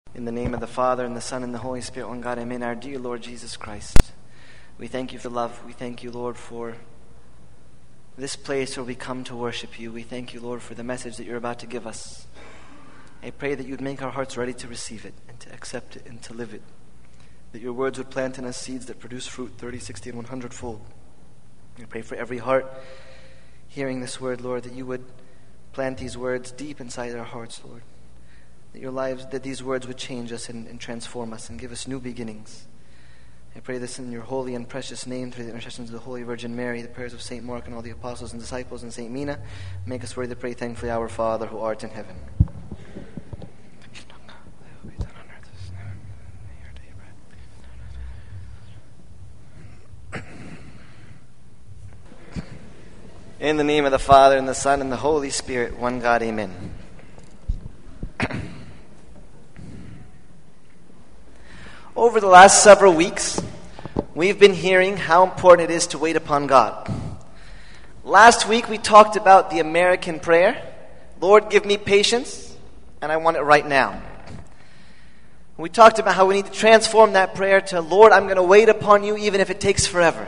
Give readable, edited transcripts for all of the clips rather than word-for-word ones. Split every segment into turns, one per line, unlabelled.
In the name of the Father, and the Son, and the Holy Spirit, one God, amen. Our dear Lord Jesus Christ, we thank you for love. We thank you, Lord, for this place where we come to worship you. We thank you, Lord, for the message that you're about to give us. I pray that you'd make our hearts ready to receive it, and to accept it, and to live it. That your words would plant in us seeds that produce fruit 30, 60, and 100-fold. I pray for every heart hearing this word, Lord, that you would plant these words deep inside our hearts, Lord. That these words would change us and transform us and give us new beginnings. I pray this in your holy and precious name, through the intercessions of the Holy Virgin Mary, the prayers of St. Mark and all the apostles and disciples, and St. Mina. Make us worthy to pray thankfully, Our Father who art in heaven. In the name of the Father, and the Son, and the Holy Spirit, one God, amen. Over the last several weeks, we've been hearing how important it is to wait upon God. Last week, we talked about the American prayer, Lord, give me patience, and I want it right now. We talked about how we need to transform that prayer to, Lord, I'm going to wait upon you even if it takes forever.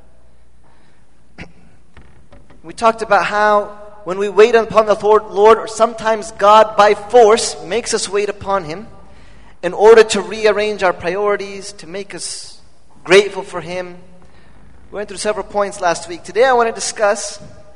We talked about how when we wait upon the Lord, or sometimes God by force makes us wait upon Him in order to rearrange our priorities, to make us grateful for Him. We went through several points last week. Today I want to discuss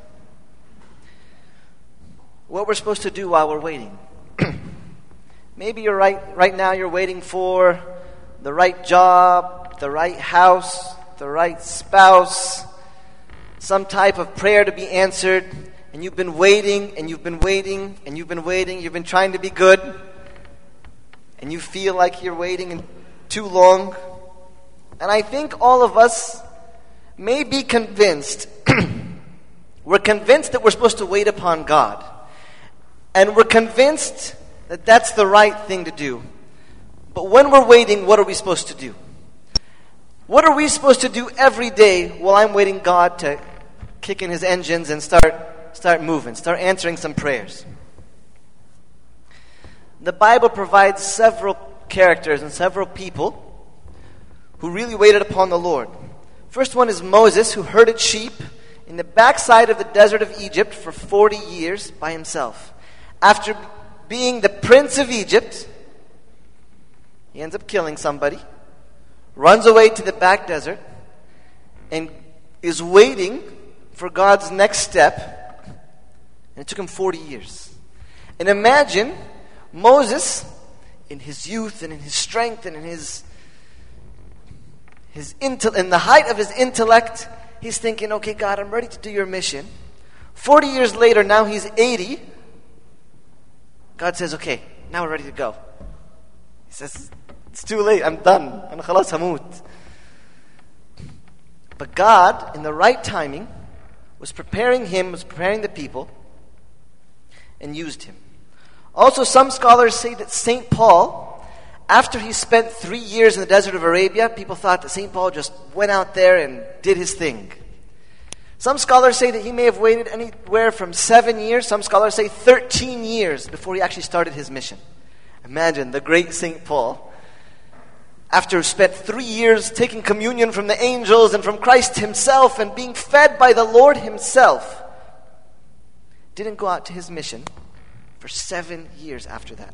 what we're supposed to do while we're waiting. Maybe you're right now you're waiting for the right job, the right house, the right spouse, some type of prayer to be answered, and you've been waiting, and you've been waiting, and you've been waiting, you've been trying to be good, and you feel like you're waiting too long. And I think all of us may be convinced, we're convinced that we're supposed to wait upon God, and we're convinced that that's the right thing to do. But when we're waiting, what are we supposed to do? What are we supposed to do every day while I'm waiting God to kick in His engines and start moving, start answering some prayers? The Bible provides several characters and several people who really waited upon the Lord. First one is Moses, who herded sheep in the backside of the desert of Egypt for 40 years by himself. After being the prince of Egypt, he ends up killing somebody, runs away to the back desert, and is waiting for God's next step. And it took him 40 years. And imagine Moses, in his youth and in his strength and in in the height of his intellect, he's thinking, okay, God, I'm ready to do your mission. 40 years later, now he's 80. God says, okay, now we're ready to go. He says, it's too late, I'm done. أنا خلاص هموت. But God, in the right timing, was preparing the people, and used him. Also, some scholars say that St. Paul, after he spent 3 years in the desert of Arabia, people thought that St. Paul just went out there and did his thing. Some scholars say that he may have waited anywhere from 7 years. Some scholars say 13 years before he actually started his mission. Imagine the great St. Paul, after spent 3 years taking communion from the angels and from Christ himself and being fed by the Lord himself, didn't go out to his mission for 7 years after that.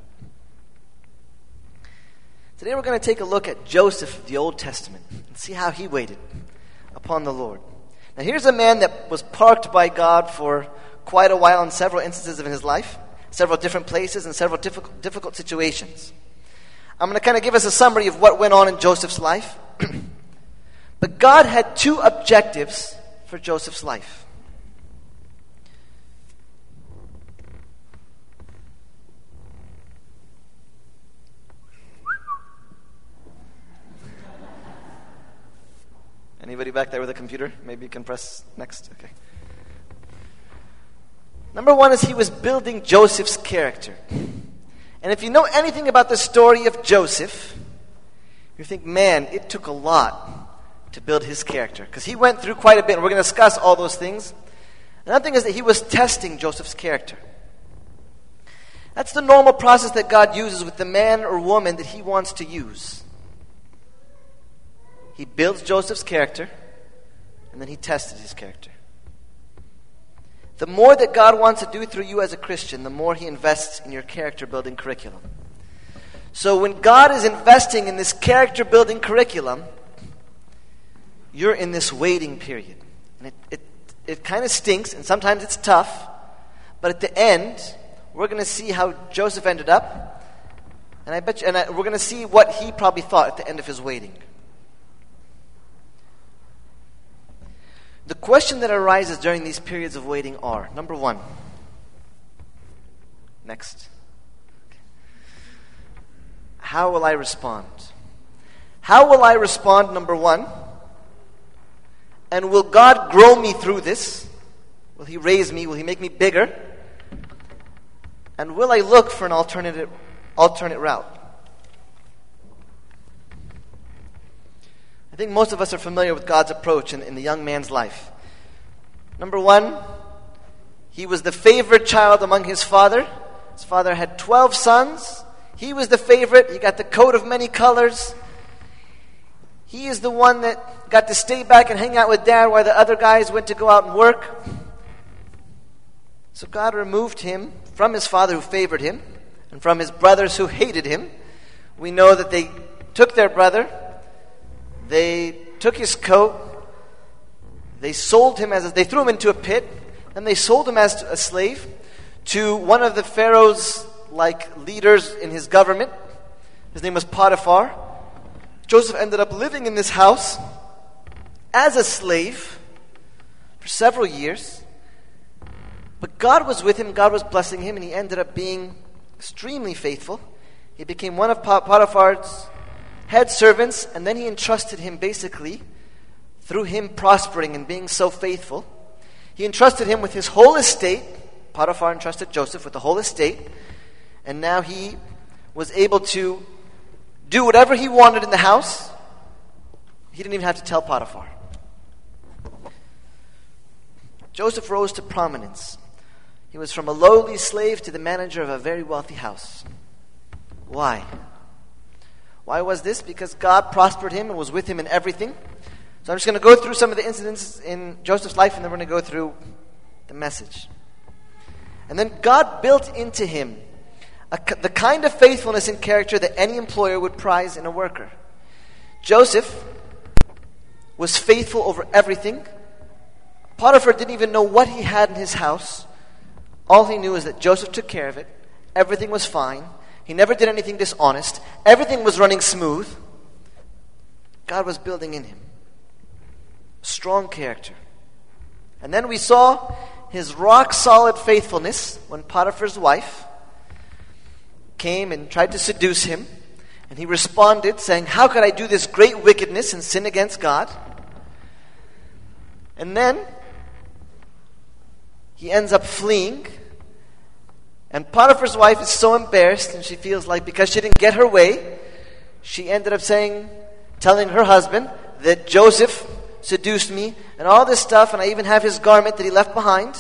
Today we're going to take a look at Joseph of the Old Testament and see how he waited upon the Lord. Now here's a man that was parked by God for quite a while in several instances of his life, several different places and several difficult situations. I'm going to kind of give us a summary of what went on in Joseph's life. But God had two objectives for Joseph's life. Anybody back there with a computer? Maybe you can press next. Okay. Number one is he was building Joseph's character. And if you know anything about the story of Joseph, you think, man, it took a lot to build his character. Because he went through quite a bit, and we're going to discuss all those things. Another thing is that he was testing Joseph's character. That's the normal process that God uses with the man or woman that He wants to use. He builds Joseph's character, and then He tested his character. The more that God wants to do through you as a Christian, the more He invests in your character-building curriculum. So when God is investing in this character-building curriculum, you're in this waiting period. And it kind of stinks, and sometimes it's tough. But at the end, we're going to see how Joseph ended up. And we're going to see what he probably thought at the end of his waiting. The question that arises during these periods of waiting are, number one. Next. How will I respond? How will I respond, number one? And will God grow me through this? Will He raise me? Will He make me bigger? And will I look for an alternate route? I think most of us are familiar with God's approach in the young man's life. Number one, he was the favorite child among his father. His father had 12 sons. He was the favorite. He got the coat of many colors. He is the one that got to stay back and hang out with Dad while the other guys went to go out and work. So God removed him from his father who favored him and from his brothers who hated him. We know that they took their brother, they took his coat, they sold him they threw him into a pit, and they sold him as a slave to one of the Pharaoh's leaders in his government. His name was Potiphar. Joseph ended up living in this house as a slave for several years. But God was with him, God was blessing him, and he ended up being extremely faithful. He became one of Potiphar's head servants, and then he entrusted him basically, through him prospering and being so faithful, he entrusted him with his whole estate. Potiphar entrusted Joseph with the whole estate, and now he was able to do whatever he wanted in the house. He didn't even have to tell Potiphar. Joseph rose to prominence. He was from a lowly slave to the manager of a very wealthy house. Why? Why was this? Because God prospered him and was with him in everything. So I'm just going to go through some of the incidents in Joseph's life, and then we're going to go through the message. And then God built into him the kind of faithfulness and character that any employer would prize in a worker. Joseph was faithful over everything. Potiphar didn't even know what he had in his house. All he knew is that Joseph took care of it. Everything was fine. He never did anything dishonest. Everything was running smooth. God was building in him strong character. And then we saw his rock-solid faithfulness when Potiphar's wife came and tried to seduce him. And he responded saying, "How could I do this great wickedness and sin against God?" And then he ends up fleeing. And Potiphar's wife is so embarrassed, and she feels like because she didn't get her way, she ended up telling her husband that Joseph seduced me and all this stuff, and I even have his garment that he left behind.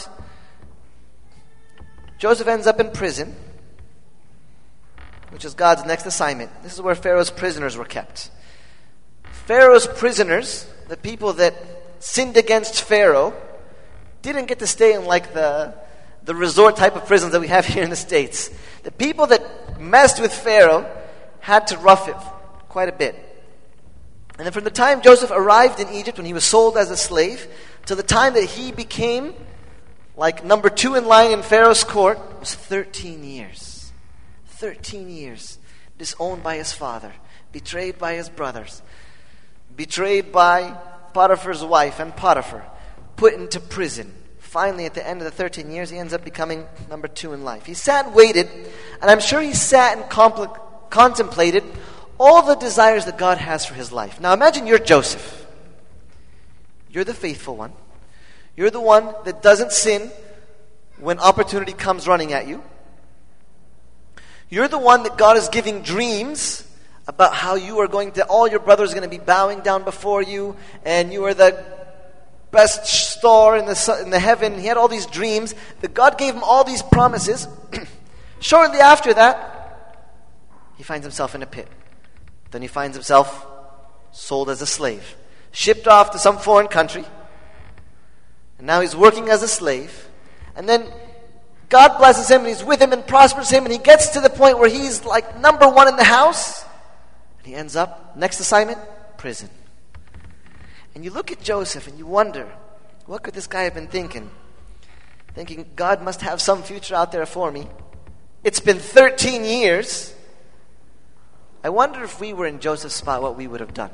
Joseph ends up in prison, which is God's next assignment. This is where Pharaoh's prisoners were kept. Pharaoh's prisoners, the people that sinned against Pharaoh, didn't get to stay in the resort type of prisons that we have here in the States. The people that messed with Pharaoh had to rough it quite a bit. And then from the time Joseph arrived in Egypt, when he was sold as a slave, till the time that he became number 2 in line in Pharaoh's court, was 13 years. 13 years. Disowned by his father, betrayed by his brothers, betrayed by Potiphar's wife and Potiphar, put into prison. Finally, at the end of the 13 years, he ends up becoming number 2 in life. He sat and waited, and I'm sure he sat and contemplated all the desires that God has for his life. Now imagine you're Joseph. You're the faithful one. You're the one that doesn't sin when opportunity comes running at you. You're the one that God is giving dreams about how all your brothers are going to be bowing down before you, and you are the best star in the heaven. He had all these dreams that God gave him all these promises Shortly after that, he finds himself in a pit. Then he finds himself sold as a slave, shipped off to some foreign country. And now he's working as a slave. And then God blesses him and he's with him and prospers him. And he gets to the point where he's like number one in the house. And he ends up, next assignment, prison. And you look at Joseph and you wonder, what could this guy have been thinking? Thinking, God must have some future out there for me. It's been 13 years. I wonder if we were in Joseph's spot, what we would have done.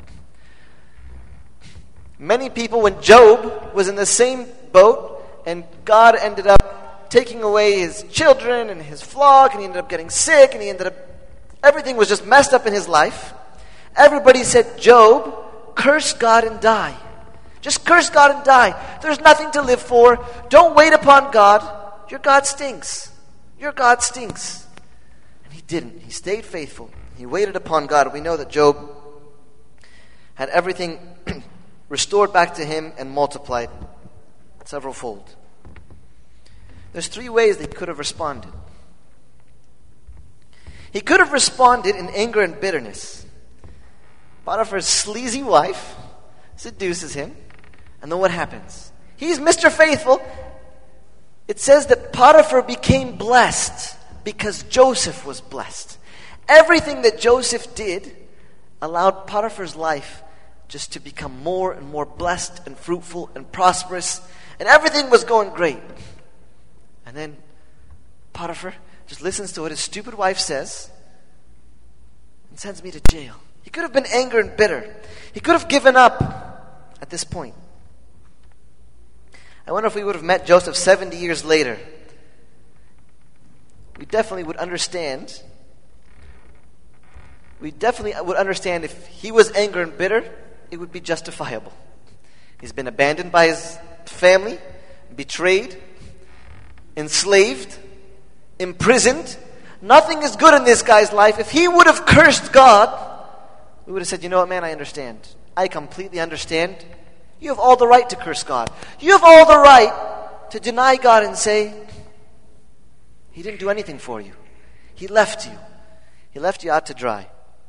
Many people, when Job was in the same boat and God ended up taking away his children and his flock and he ended up getting sick and everything was just messed up in his life. Everybody said, Job, curse God and die. Just curse God and die. There's nothing to live for. Don't wait upon God. Your God stinks. Your God stinks. And he didn't. He stayed faithful. He waited upon God. We know that Job had everything restored back to him and multiplied several-fold. There's 3 ways that he could have responded. He could have responded in anger and bitterness. Potiphar's sleazy wife seduces him, and then what happens? He's Mr. Faithful. It says that Potiphar became blessed because Joseph was blessed. Everything that Joseph did allowed Potiphar's life just to become more and more blessed and fruitful and prosperous, and everything was going great. And then Potiphar just listens to what his stupid wife says and sends me to jail. He could have been angry and bitter. He could have given up at this point. I wonder if we would have met Joseph 70 years later. We definitely would understand. We definitely would understand if he was angry and bitter, it would be justifiable. He's been abandoned by his family, betrayed, enslaved, imprisoned. Nothing is good in this guy's life. If he would have cursed God, we would have said, you know what, man, I understand. I completely understand. You have all the right to curse God. You have all the right to deny God and say, He didn't do anything for you. He left you. He left you out to dry.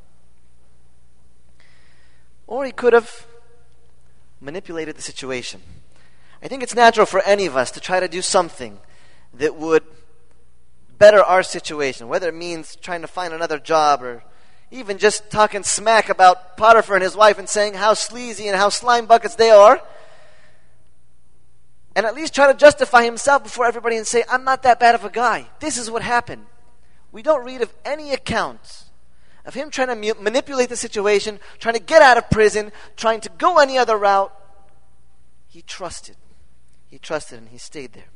Or he could have manipulated the situation. I think it's natural for any of us to try to do something that would better our situation, whether it means trying to find another job or even just talking smack about Potiphar and his wife and saying how sleazy and how slime buckets they are. And at least try to justify himself before everybody and say, I'm not that bad of a guy. This is what happened. We don't read of any account of him trying to manipulate the situation, trying to get out of prison, trying to go any other route. He trusted. He trusted and he stayed there.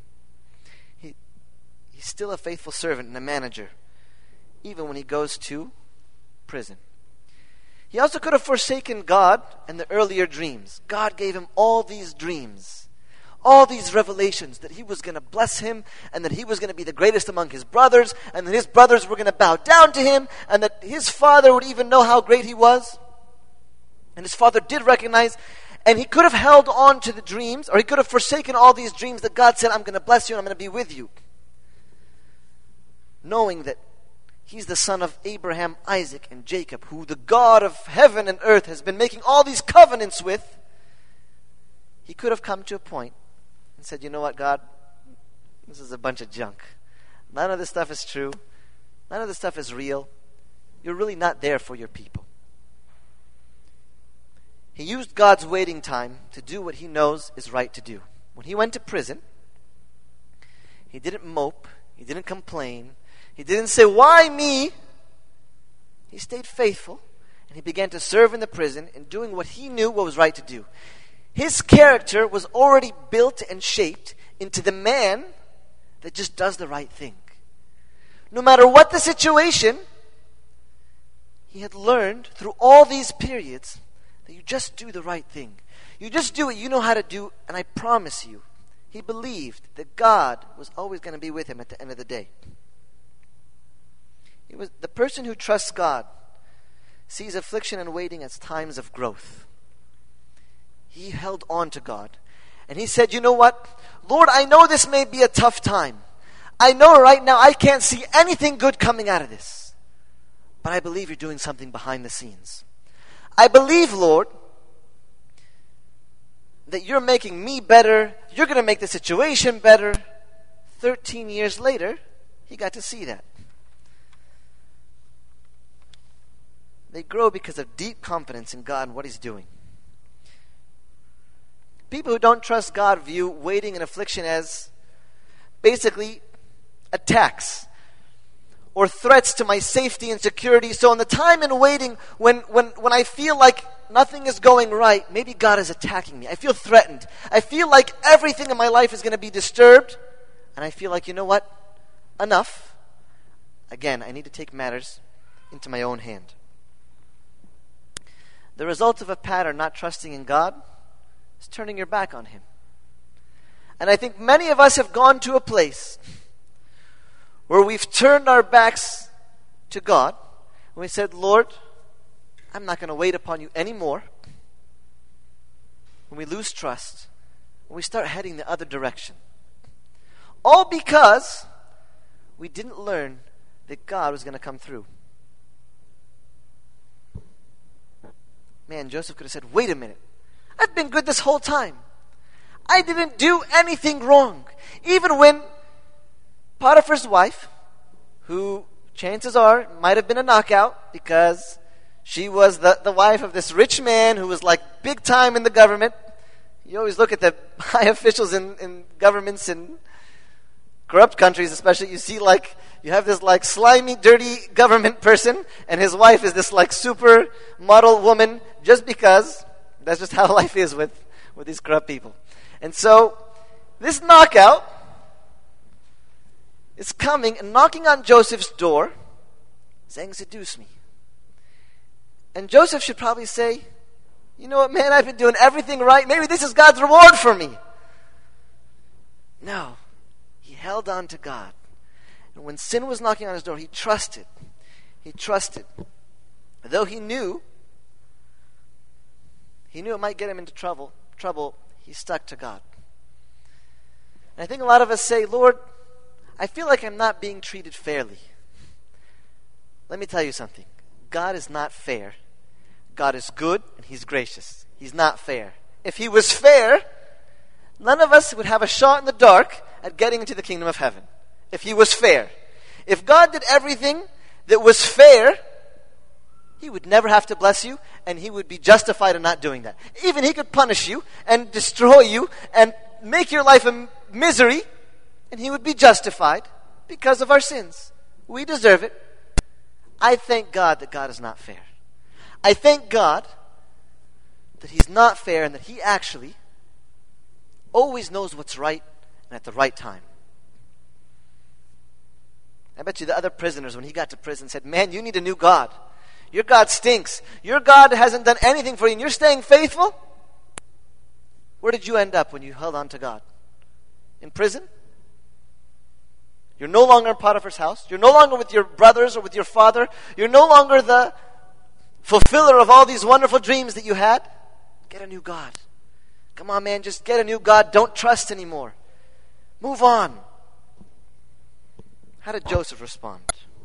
He's still a faithful servant and a manager, even when he goes to prison. He also could have forsaken God and the earlier dreams. God gave him all these dreams, all these revelations that he was going to bless him and that he was going to be the greatest among his brothers and that his brothers were going to bow down to him and that his father would even know how great he was. And his father did recognize, and he could have held on to the dreams, or he could have forsaken all these dreams that God said, I'm going to bless you and I'm going to be with you. Knowing that he's the son of Abraham, Isaac, and Jacob, who the God of heaven and earth has been making all these covenants with. He could have come to a point and said, you know what, God, this is a bunch of junk. None of this stuff is true. None of this stuff is real. You're really not there for your people. He used God's waiting time to do what he knows is right to do. When he went to prison, he didn't mope. He didn't complain. He didn't say, why me? He stayed faithful, and he began to serve in the prison and doing what he knew what was right to do. His character was already built and shaped into the man that just does the right thing. No matter what the situation, he had learned through all these periods that you just do the right thing. You just do what you know how to do, and I promise you, he believed that God was always going to be with him at the end of the day. It was the person who trusts God sees affliction and waiting as times of growth. He held on to God. And he said, you know what? Lord, I know this may be a tough time. I know right now I can't see anything good coming out of this. But I believe you're doing something behind the scenes. I believe, Lord, that you're making me better. You're going to make the situation better. 13 years later, he got to see that. They grow because of deep confidence in God and what he's doing. People who don't trust God view waiting and affliction as basically attacks or threats to my safety and security. So in the time in waiting, when I feel like nothing is going right, maybe God is attacking me. I feel threatened. I feel like everything in my life is going to be disturbed. And I feel like, you know what? Enough. Again, I need to take matters into my own hand. The result of a pattern not trusting in God is turning your back on him. And I think many of us have gone to a place where we've turned our backs to God. And we said, Lord, I'm not going to wait upon you anymore. When we lose trust, when we start heading the other direction. All because we didn't learn that God was going to come through. Man, Joseph could have said, wait a minute. I've been good this whole time. I didn't do anything wrong. Even when Potiphar's wife, who chances are might have been a knockout because she was the wife of this rich man who was like big time in the government. You always look at the high officials in governments in corrupt countries especially. You see like, you have this like slimy, dirty government person and his wife is this like super model woman just because that's just how life is with these corrupt people. And so this knockout is coming and knocking on Joseph's door saying, seduce me. And Joseph should probably say, you know what, man, I've been doing everything right. Maybe this is God's reward for me. No. He held on to God. And when sin was knocking on his door, he trusted. He trusted. Though he knew it might get him into trouble, he stuck to God. And I think a lot of us say, Lord, I feel like I'm not being treated fairly. Let me tell you something. God is not fair. God is good and he's gracious. He's not fair. If he was fair, none of us would have a shot in the dark at getting into the kingdom of heaven. If he was fair. If God did everything that was fair, he would never have to bless you and he would be justified in not doing that. Even he could punish you and destroy you and make your life a misery and he would be justified because of our sins. We deserve it. I thank God that God is not fair. I thank God that he's not fair and that he actually always knows what's right and at the right time. I bet you the other prisoners, when he got to prison, said, man, you need a new God. Your God stinks. Your God hasn't done anything for you and you're staying faithful? Where did you end up when you held on to God? In prison? You're no longer in Potiphar's house. You're no longer with your brothers or with your father. You're no longer the fulfiller of all these wonderful dreams that you had. Get a new God. Come on, man, just get a new God. Don't trust anymore. Move on. How did Joseph respond?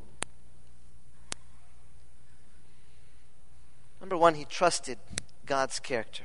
Number one, he trusted God's character.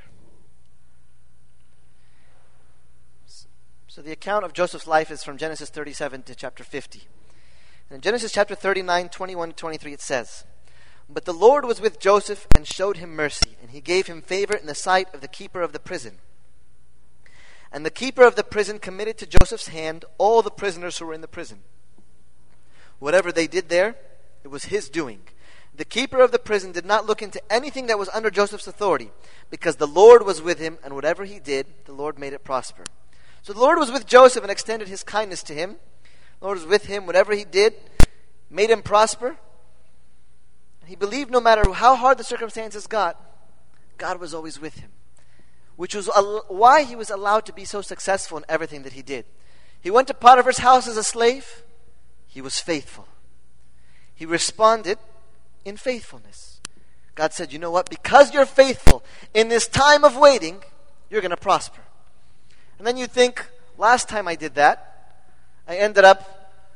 So the account of Joseph's life is from Genesis 37 to chapter 50. And in Genesis chapter 39, 21 to 23, it says, but the Lord was with Joseph and showed him mercy, and he gave him favor in the sight of the keeper of the prison. And the keeper of the prison committed to Joseph's hand all the prisoners who were in the prison. Whatever they did there, it was his doing. The keeper of the prison did not look into anything that was under Joseph's authority, because the Lord was with him, and whatever he did, the Lord made it prosper. So the Lord was with Joseph and extended his kindness to him. The Lord was with him. Whatever he did, made him prosper. He believed no matter how hard the circumstances got, God was always with him. Which was why he was allowed to be so successful in everything that he did. He went to Potiphar's house as a slave. He was faithful. He responded in faithfulness. God said, you know what? Because you're faithful in this time of waiting, you're going to prosper. And then you think, last time I did that, I ended up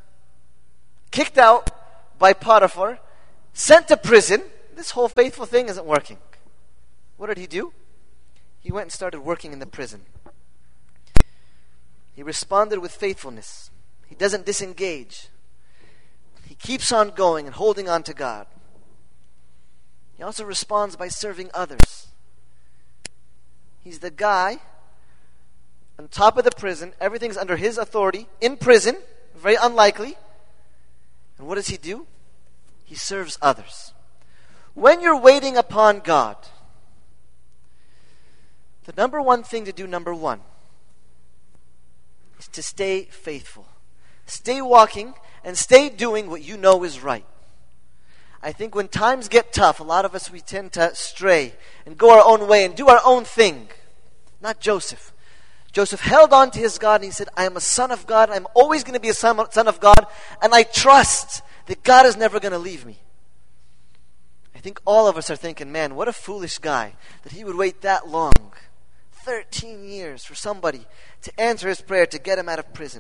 kicked out by Potiphar, sent to prison. This whole faithful thing isn't working. What did he do? He went and started working in the prison. He responded with faithfulness. He doesn't disengage. He keeps on going and holding on to God. He also responds by serving others. He's the guy on top of the prison. Everything's under his authority. In prison. Very unlikely. And what does he do? He serves others. When you're waiting upon God, the number one thing to do, number one, is to stay faithful. Stay walking and stay doing what you know is right. I think when times get tough, a lot of us, we tend to stray and go our own way and do our own thing. Not Joseph. Joseph held on to his God and he said, I am a son of God. I'm always going to be a son of God. And I trust that God is never going to leave me. I think all of us are thinking, man, what a foolish guy that he would wait that long. 13 years for somebody to answer his prayer to get him out of prison.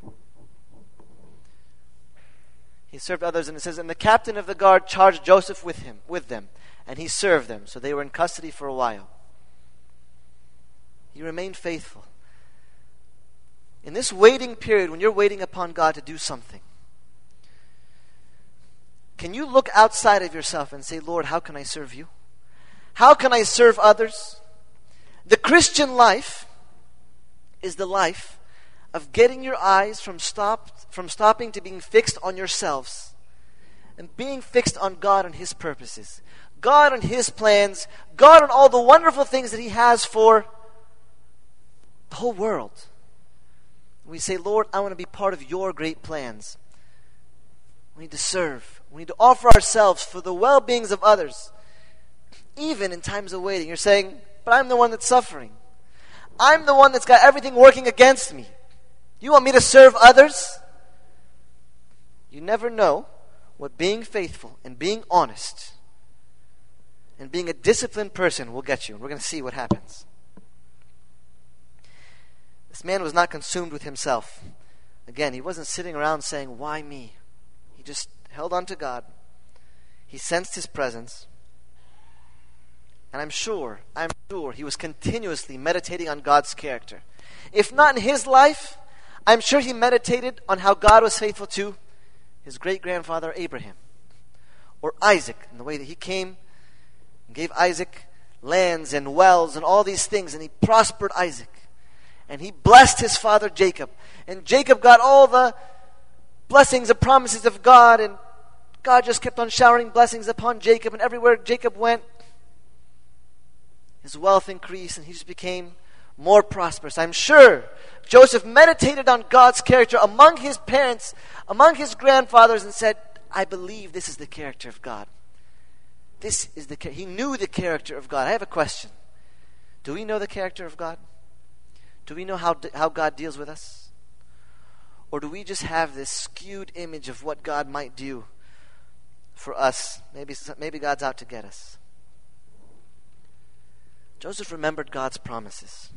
He served others, and it says, and the captain of the guard charged Joseph with them, and he served them. So they were in custody for a while. He remained faithful. In this waiting period, when you're waiting upon God to do something, can you look outside of yourself and say, Lord, how can I serve you? How can I serve others? The Christian life is the life of getting your eyes from stopping to being fixed on yourselves and being fixed on God and His purposes, God and His plans, God and all the wonderful things that He has for the whole world. We say, Lord, I want to be part of your great plans. We need to serve. We need to offer ourselves for the well-beings of others, even in times of waiting. You're saying, but I'm the one that's suffering. I'm the one that's got everything working against me. You want me to serve others? You never know what being faithful and being honest and being a disciplined person will get you. And we're going to see what happens. This man was not consumed with himself. Again, he wasn't sitting around saying, why me? He just held on to God. He sensed His presence. And I'm sure he was continuously meditating on God's character. If not in his life, I'm sure he meditated on how God was faithful to his great-grandfather Abraham. Or Isaac, in the way that he came and gave Isaac lands and wells and all these things. And he prospered Isaac. And he blessed his father Jacob. And Jacob got all the blessings and promises of God. And God just kept on showering blessings upon Jacob. And everywhere Jacob went, his wealth increased and he just became more prosperous. I'm sure Joseph meditated on God's character among his parents, among his grandfathers, and said, I believe this is the character of God. He knew the character of God. I have a question. Do we know the character of God? Do we know how God deals with us? Or do we just have this skewed image of what God might do for us? Maybe God's out to get us. Joseph remembered God's promises.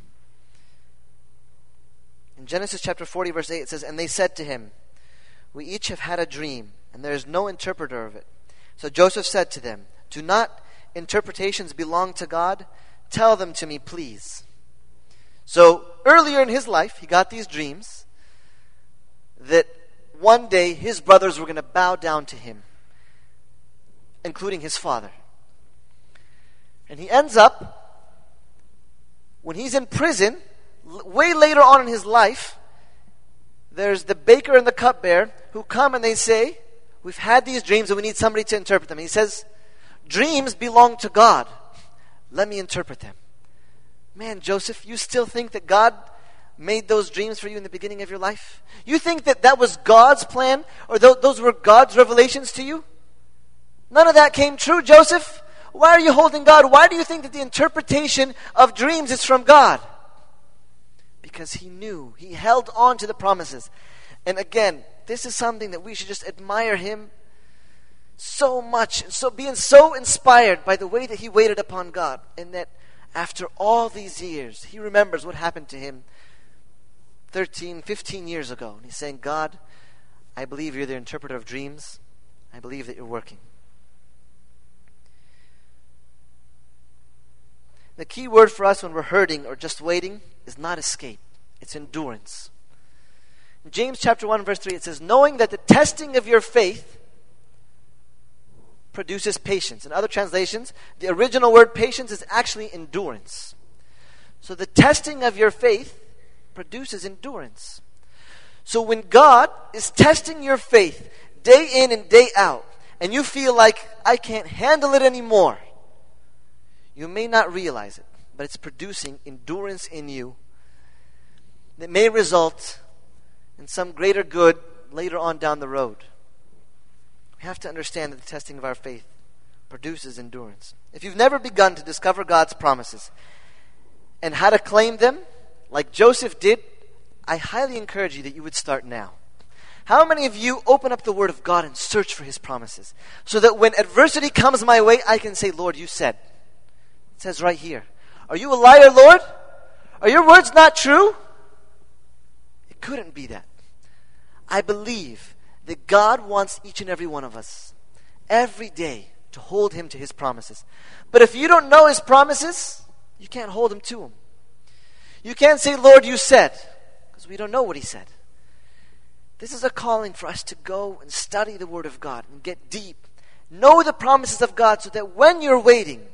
In Genesis chapter 40, verse 8, it says, and they said to him, we each have had a dream, and there is no interpreter of it. So Joseph said to them, do not interpretations belong to God? Tell them to me, please. So earlier in his life, he got these dreams that one day his brothers were going to bow down to him, including his father. And he ends up, when he's in prison, way later on in his life, there's the baker and the cupbearer who come and they say, we've had these dreams and we need somebody to interpret them. And he says, dreams belong to God. Let me interpret them. Man, Joseph, you still think that God made those dreams for you in the beginning of your life? You think that was God's plan? Or those were God's revelations to you? None of that came true, Joseph. Why are you holding God? Why do you think that the interpretation of dreams is from God? Because he knew. He held on to the promises. And again, this is something that we should just admire him so much. So being so inspired by the way that he waited upon God. And that after all these years, he remembers what happened to him 13, 15 years ago. And he's saying, God, I believe you're the interpreter of dreams. I believe that you're working. The key word for us when we're hurting or just waiting is not escape. It's endurance. In James chapter 1 verse 3 it says, knowing that the testing of your faith produces patience. In other translations, the original word patience is actually endurance. So the testing of your faith produces endurance. So when God is testing your faith day in and day out, and you feel like, I can't handle it anymore, you may not realize it, but it's producing endurance in you that may result in some greater good later on down the road. We have to understand that the testing of our faith produces endurance. If you've never begun to discover God's promises and how to claim them, like Joseph did, I highly encourage you that you would start now. How many of you open up the Word of God and search for His promises so that when adversity comes my way, I can say, Lord, you said. It says right here. Are you a liar, Lord? Are your words not true? It couldn't be that. I believe that God wants each and every one of us every day to hold Him to His promises. But if you don't know His promises, you can't hold Him to Him. You can't say, Lord, you said, because we don't know what He said. This is a calling for us to go and study the Word of God and get deep. Know the promises of God so that when you're waiting,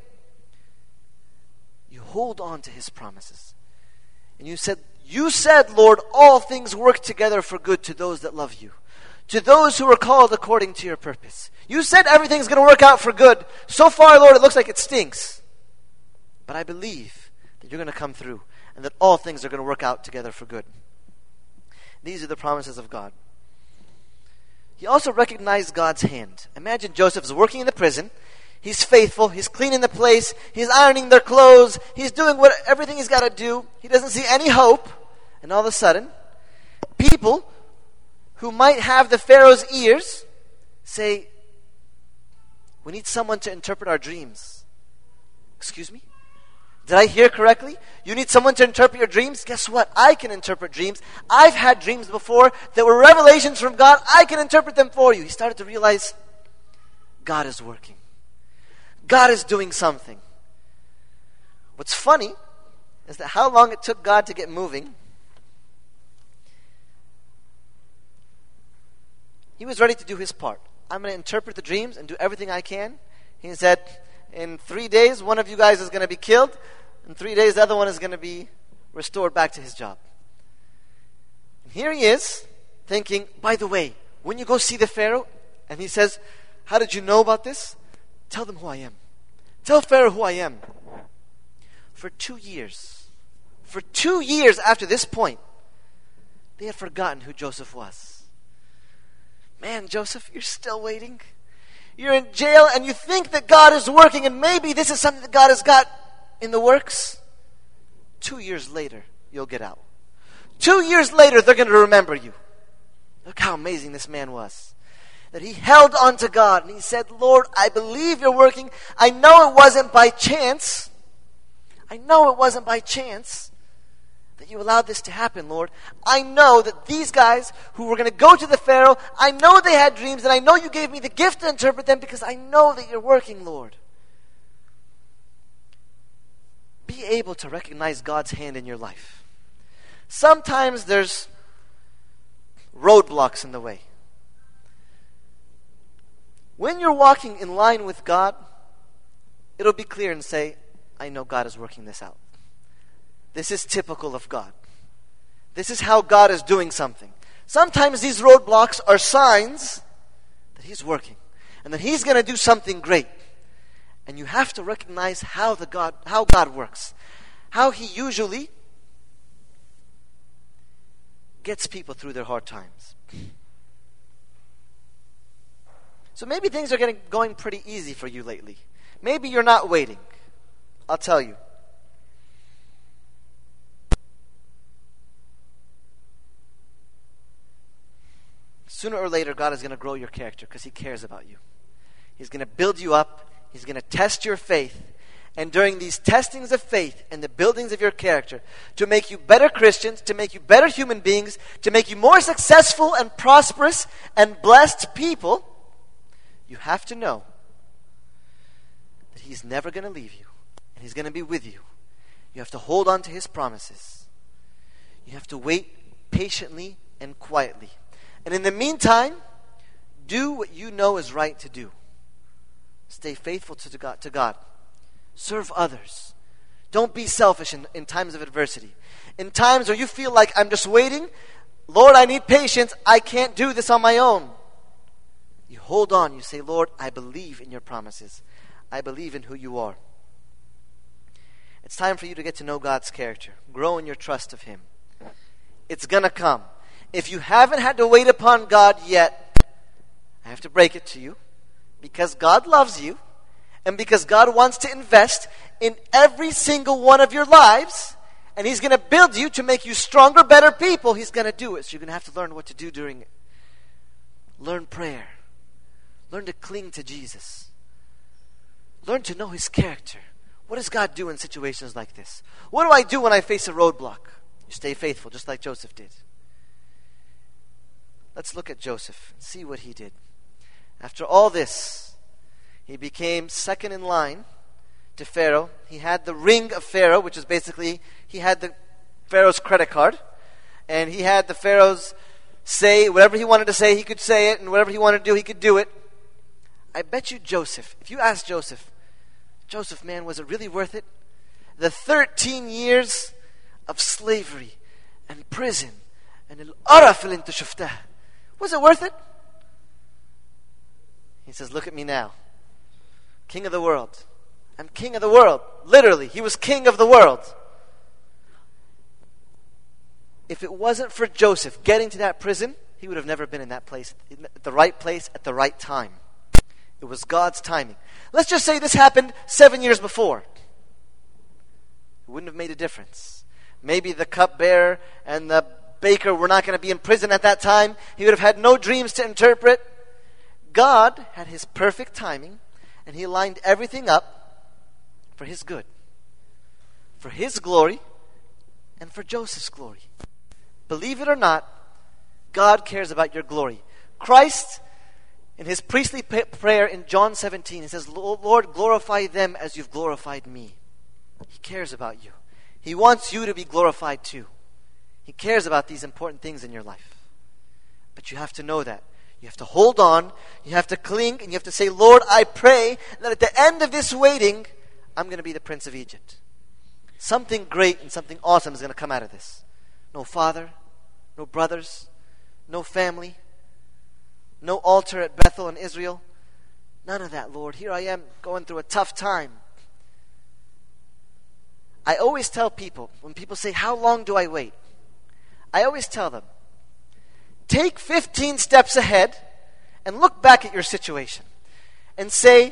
you hold on to His promises. And you said, Lord, all things work together for good to those that love you, to those who are called according to your purpose. You said everything's going to work out for good. So far, Lord, it looks like it stinks. But I believe that you're going to come through and that all things are going to work out together for good. These are the promises of God. He also recognized God's hand. Imagine Joseph's working in the prison. He's faithful. He's cleaning the place. He's ironing their clothes. He's doing everything he's got to do. He doesn't see any hope. And all of a sudden, people who might have the Pharaoh's ears say, we need someone to interpret our dreams. Excuse me? Did I hear correctly? You need someone to interpret your dreams? Guess what? I can interpret dreams. I've had dreams before that were revelations from God. I can interpret them for you. He started to realize God is working. God is doing something. What's funny is that how long it took God to get moving. He was ready to do His part. I'm going to interpret the dreams and do everything I can. He said, in 3 days, one of you guys is going to be killed. In 3 days, the other one is going to be restored back to his job. And here he is, thinking, by the way, when you go see the Pharaoh, and he says, how did you know about this? Tell them who I am. Tell Pharaoh who I am. For 2 years after this point, they had forgotten who Joseph was. Man, Joseph, you're still waiting. You're in jail and you think that God is working and maybe this is something that God has got in the works. 2 years later, you'll get out. 2 years later, they're going to remember you. Look how amazing this man was. That he held on to God and he said, Lord, I believe you're working. I know it wasn't by chance. That you allowed this to happen, Lord. I know that these guys who were going to go to the Pharaoh, I know they had dreams and I know you gave me the gift to interpret them because I know that you're working, Lord. Be able to recognize God's hand in your life. Sometimes there's roadblocks in the way. When you're walking in line with God, it'll be clear and say, I know God is working this out. This is typical of God. This is how God is doing something. Sometimes these roadblocks are signs that He's working and that He's going to do something great. And you have to recognize how God works. How He usually gets people through their hard times. So maybe things are going pretty easy for you lately. Maybe you're not waiting. I'll tell you. Sooner or later, God is going to grow your character because He cares about you. He's going to build you up. He's going to test your faith. and during these testings of faith and the buildings of your character to make you better Christians, to make you better human beings, to make you more successful and prosperous and blessed people, you have to know that He's never going to leave you and He's going to be with you. You have to hold on to His promises. You have to wait patiently and quietly. And in the meantime, do what you know is right to do. Stay faithful to God. Serve others. Don't be selfish in times of adversity. In times where you feel like, I'm just waiting, Lord, I need patience, I can't do this on my own. You hold on. You say, Lord, I believe in your promises. I believe in who you are. It's time for you to get to know God's character. Grow in your trust of Him. It's going to come. If you haven't had to wait upon God yet, I have to break it to you. Because God loves you, and because God wants to invest in every single one of your lives, and He's going to build you to make you stronger, better people, He's going to do it. So you're going to have to learn what to do during it. Learn prayer. Learn to cling to Jesus. Learn to know His character. What does God do in situations like this? What do I do when I face a roadblock? You stay faithful, just like Joseph did. Let's look at Joseph and see what he did. After all this, he became second in line to Pharaoh. He had the ring of Pharaoh, which is basically, he had the Pharaoh's credit card. And he had the Pharaoh's say, whatever he wanted to say, he could say it. And whatever he wanted to do, he could do it. I bet you Joseph, if you ask Joseph, man, was it really worth it? The 13 years of slavery and prison and al-araf al-intu shuftah. Was it worth it? He says, look at me now. King of the world. I'm king of the world. Literally, he was king of the world. If it wasn't for Joseph getting to that prison, he would have never been in that place, at the right place, at the right time. It was God's timing. Let's just say this happened 7 years before. It wouldn't have made a difference. Maybe the cupbearer and the baker were not going to be in prison at that time. He would have had no dreams to interpret. God had His perfect timing, and He lined everything up for His good, for His glory, and for Joseph's glory. Believe it or not, God cares about your glory. Christ, in His priestly prayer in John 17, He says, Lord, glorify them as you've glorified me. He cares about you. He wants you to be glorified too. He cares about these important things in your life. But you have to know that. You have to hold on, you have to cling, and you have to say, Lord, I pray that at the end of this waiting, I'm going to be the Prince of Egypt. Something great and something awesome is going to come out of this. No father, no brothers, no family, no altar at Bethel in Israel. None of that, Lord. Here I am going through a tough time. I always tell people, when people say, how long do I wait? I always tell them, take 15 steps ahead and look back at your situation and say,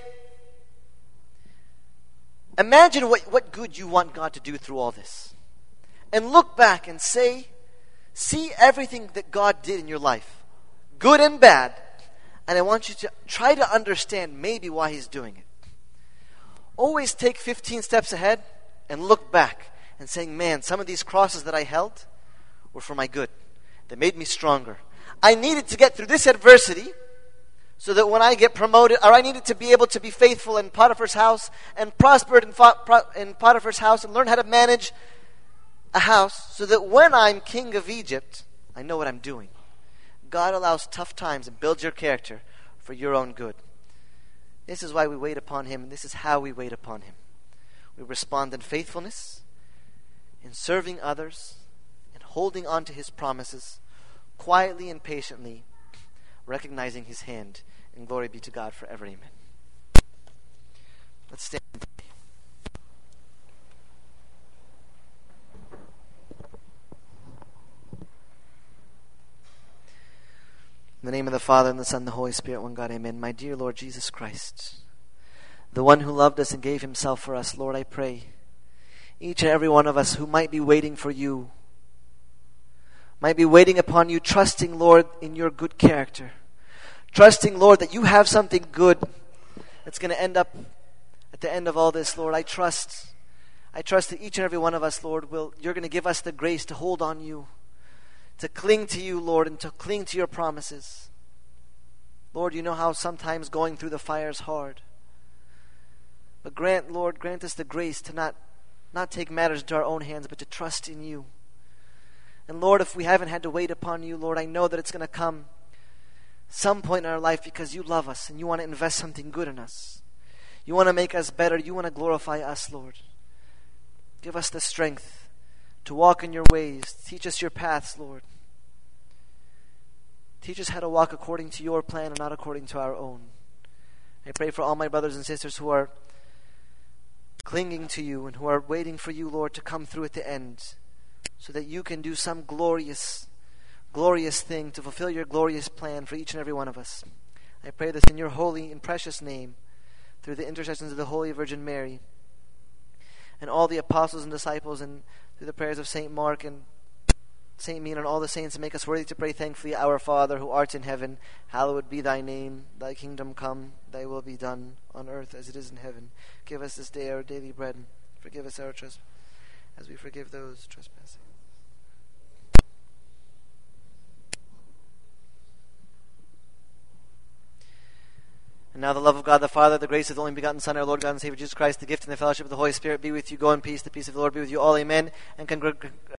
imagine what good you want God to do through all this. And look back and say, see everything that God did in your life, good and bad, and I want you to try to understand maybe why He's doing it. Always take 15 steps ahead and look back and saying, man, some of these crosses that I held were for my good. They made me stronger. I needed to get through this adversity so that when I get promoted, or I needed to be able to be faithful in Potiphar's house and prospered in Potiphar's house and learn how to manage a house so that when I'm king of Egypt, I know what I'm doing. God allows tough times and builds your character for your own good. This is why we wait upon Him, and this is how we wait upon Him. We respond in faithfulness, in serving others, and holding on to His promises, quietly and patiently, recognizing His hand. And glory be to God forever. Amen. Let's stand. In the name of the Father, and the Son, and the Holy Spirit, one God, amen. My dear Lord Jesus Christ, the one who loved us and gave Himself for us, Lord, I pray, each and every one of us who might be waiting for You, might be waiting upon You, trusting, Lord, in Your good character. Trusting, Lord, that You have something good that's going to end up At the end of all this, Lord, I trust that each and every one of us, Lord, you're going to give us the grace to hold on you, to cling to you, Lord, and to cling to your promises. Lord, you know how sometimes going through the fire is hard. But grant us the grace to not take matters into our own hands, but to trust in you. And Lord, if we haven't had to wait upon you, Lord, I know that it's going to come some point in our life because you love us and you want to invest something good in us. You want to make us better. You want to glorify us, Lord. Give us the strength to walk in your ways. Teach us your paths, Lord. Teach us how to walk according to your plan and not according to our own. I pray for all my brothers and sisters who are clinging to you and who are waiting for you, Lord, to come through at the end so that you can do some glorious thing to fulfill your glorious plan for each and every one of us. I pray this in your holy and precious name through the intercessions of the Holy Virgin Mary and all the apostles and disciples, and through the prayers of St. Mark and St. Mina and all the saints, and make us worthy to pray thankfully, Our Father, who art in heaven, hallowed be thy name. Thy kingdom come, thy will be done, on earth as it is in heaven. Give us this day our daily bread, and forgive us our trespasses, as we forgive those trespassing. And now the love of God the Father, the grace of the only begotten Son, our Lord God and Savior Jesus Christ, the gift and the fellowship of the Holy Spirit be with you. Go in peace. The peace of the Lord be with you all. Amen. And